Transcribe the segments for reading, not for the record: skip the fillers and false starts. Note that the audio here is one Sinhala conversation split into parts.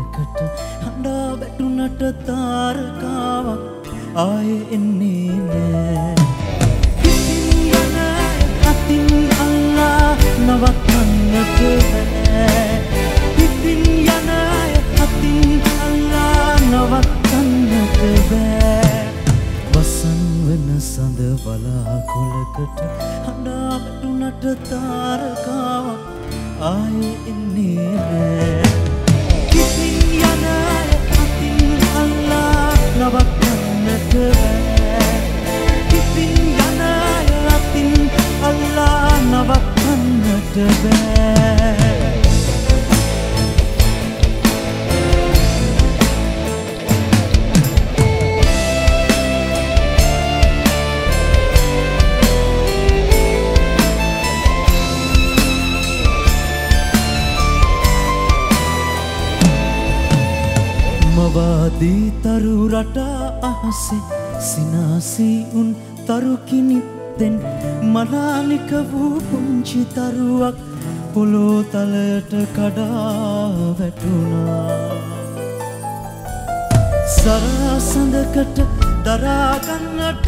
කොලකට හඬා වැටුනට තාරකාවක් ආයේ එන්නේ නෑ හිතින් යන අතින් අල්ලා නවත්තන්නට බෑ හිතින් යන අතින් අල්ලා නවත්තන්නට බෑ වසන් වෙන සඳ වලාකුළකට හඬා වැටුනට තාරකාවක් ආයේ එන්නේ නෑ හිතින් යන අතින් අල්ලා නවත්තන්නට බෑ හිතින් යන අතින් අල්ලා නවත්තන්නට බෑ මවාදී තරු රටා අහසේ සිනාසී උන් තරු කිනිත්තෙන් මලානික වූ පුංචි තරුවක් පොළොව තලයට කඩා වැටුණා සරසඳකට දරා ගන්නට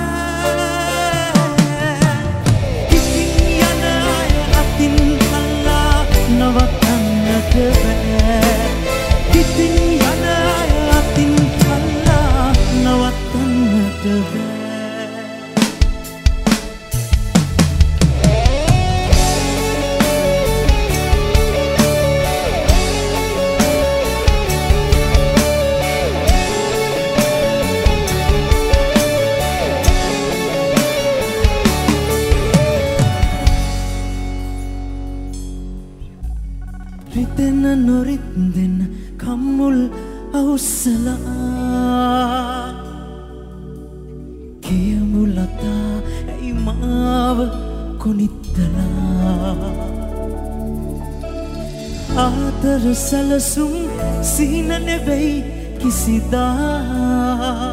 බෑ හිතින් යන අතින් අල්ලා නවත්තන්නට බෑ හිතින් යන අතින් අල්ලා නවත්තන්නට බෑ රිදෙන නොරිදෙන කම්මුල් අවුස්සලා කියමු ලතා ඇයි මාව කොනිත්තලා ආදර සැලසුම් සිහින නෙවෙයි කිසිදා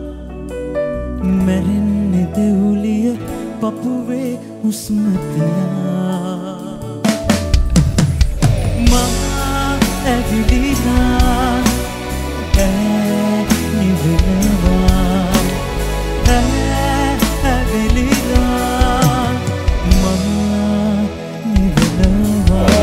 මැරෙන්නේ දෙවුලිය පපුවේ හුස්ම තියා ඇවිලිලා නිවෙනවා ඇවිලිලා මම නිවෙනවා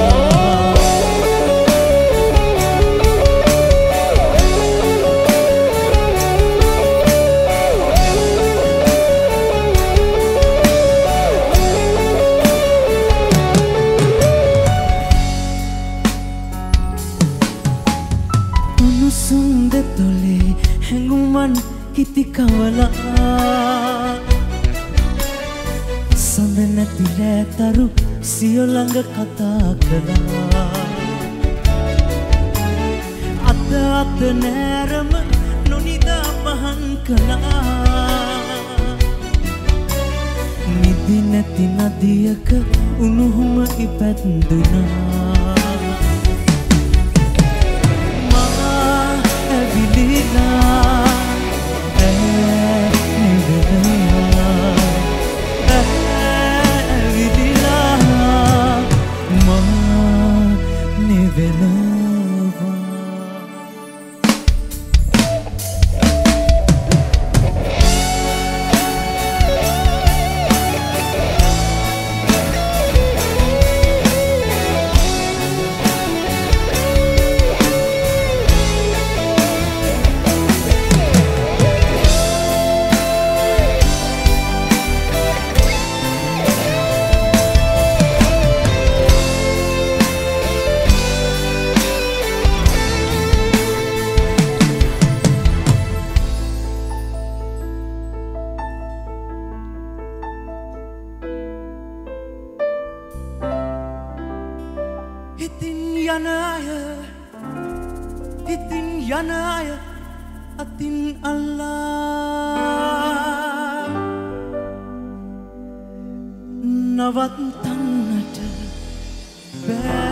උණුසුම් දෙතොලේ හැඟුමන් හිතිකවලා සඳ නැති රෑතරු සියෝ ළඟ කතා කළා අත අත නෑරම නොනිදා පහන් කළා නිදි නැති නදියක උණුහුම ඉපැත්දුනා හිතින් යන අය අතින් අල්ලා නවත්තන්නට බෑ